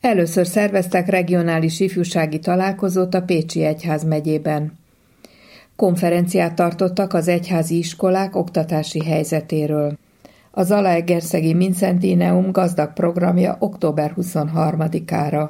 Először szerveztek regionális ifjúsági találkozót a Pécsi egyházmegyében. Konferenciát tartottak az egyházi iskolák oktatási helyzetéről. A Zalaegerszegi Mincentineum gazdag programja október 23-ára.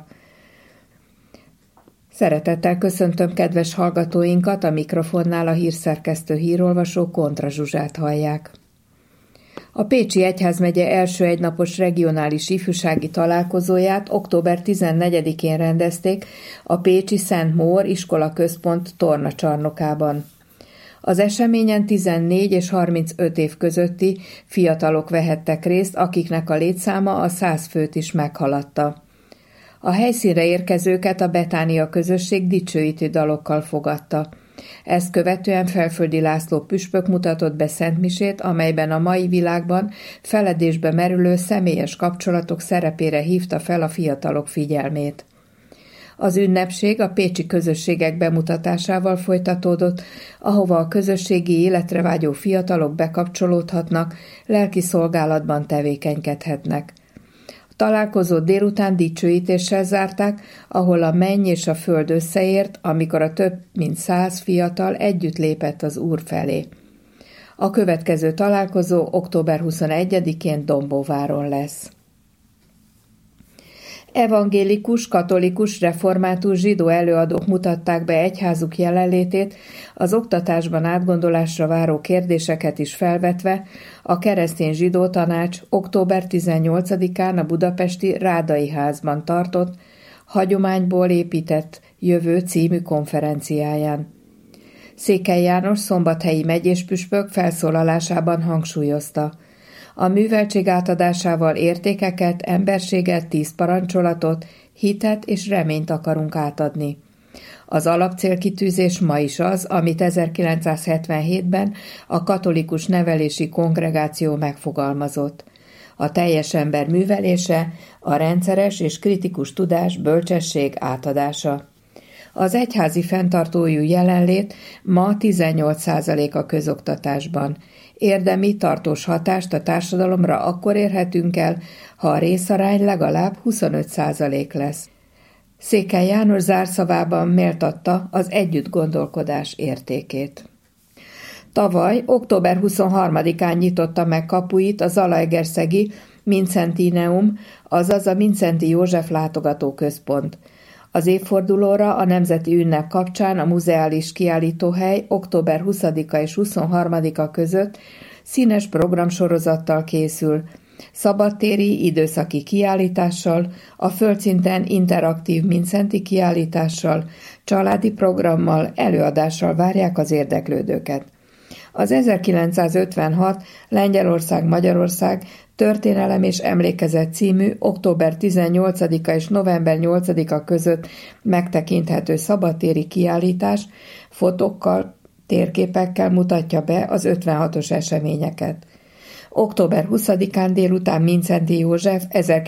Szeretettel köszöntöm kedves hallgatóinkat, a mikrofonnál a hírszerkesztő hírolvasó Kontra Zsuzsát hallják. A Pécsi egyházmegye első egynapos regionális ifjúsági találkozóját október 14-én rendezték a pécsi Szent Mór iskolaközpont tornacsarnokában. Az eseményen 14 és 35 év közötti fiatalok vehettek részt, akiknek a létszáma a 100 főt is meghaladta. A helyszínre érkezőket a Betánia közösség dicsőítő dalokkal fogadta. Ezt követően Felföldi László püspök mutatott be szentmisét, amelyben a mai világban feledésbe merülő személyes kapcsolatok szerepére hívta fel a fiatalok figyelmét. Az ünnepség a pécsi közösségek bemutatásával folytatódott, ahova a közösségi életre vágyó fiatalok bekapcsolódhatnak, lelki szolgálatban tevékenykedhetnek. A találkozót délután dicsőítéssel zárták, ahol a menny és a föld összeért, amikor a több mint 100 fiatal együtt lépett az Úr felé. A következő találkozó október 21-én Dombóváron lesz. Evangélikus, katolikus, református, zsidó előadók mutatták be egyházuk jelenlétét, az oktatásban átgondolásra váró kérdéseket is felvetve, a Keresztény Zsidó Tanács október 18-án a budapesti Rádai Házban tartott, Hagyományból épített jövő című konferenciáján. Székely János szombathelyi megyéspüspök felszólalásában hangsúlyozta: a műveltség átadásával értékeket, emberséget, 10 parancsolatot, hitet és reményt akarunk átadni. Az alapcélkitűzés ma is az, amit 1977-ben a Katolikus Nevelési Kongregáció megfogalmazott. A teljes ember művelése, a rendszeres és kritikus tudás, bölcsesség átadása. Az egyházi fenntartójú jelenlét ma 18% a közoktatásban. Érdemi, tartós hatást a társadalomra akkor érhetünk el, ha a részarány legalább 25% lesz. Székely János zárszavában méltatta az együttgondolkodás értékét. Tavaly, október 23-án nyitotta meg kapuit a Zalaegerszegi Mincentineum, azaz a Mindszenty József látogatóközpont. Az évfordulóra a nemzeti ünnep kapcsán a muzeális kiállítóhely október 20-a és 23-a között színes programsorozattal készül, szabadtéri időszaki kiállítással, a földszinten interaktív Mindszenty kiállítással, családi programmal, előadással várják az érdeklődőket. Az 1956 Lengyelország-Magyarország Történelem és emlékezet című október 18-a és november 8-a között megtekinthető szabadtéri kiállítás fotókkal, térképekkel mutatja be az 56-os eseményeket. Október 20-án délután Mindszenty József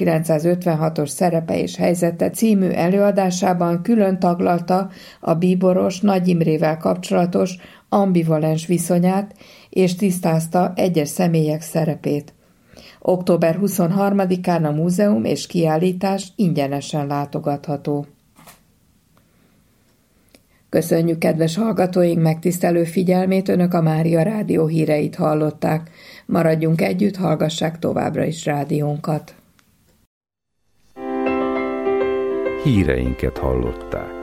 1956-os szerepe és helyzete című előadásában külön taglalta a bíboros Nagy Imrével kapcsolatos ambivalens viszonyát és tisztázta egyes személyek szerepét. Október 23-án a múzeum és kiállítás ingyenesen látogatható. Köszönjük kedves hallgatóink megtisztelő figyelmét, Önök a Mária Rádió híreit hallották. Maradjunk együtt, hallgassák továbbra is rádiónkat. Híreinket hallották.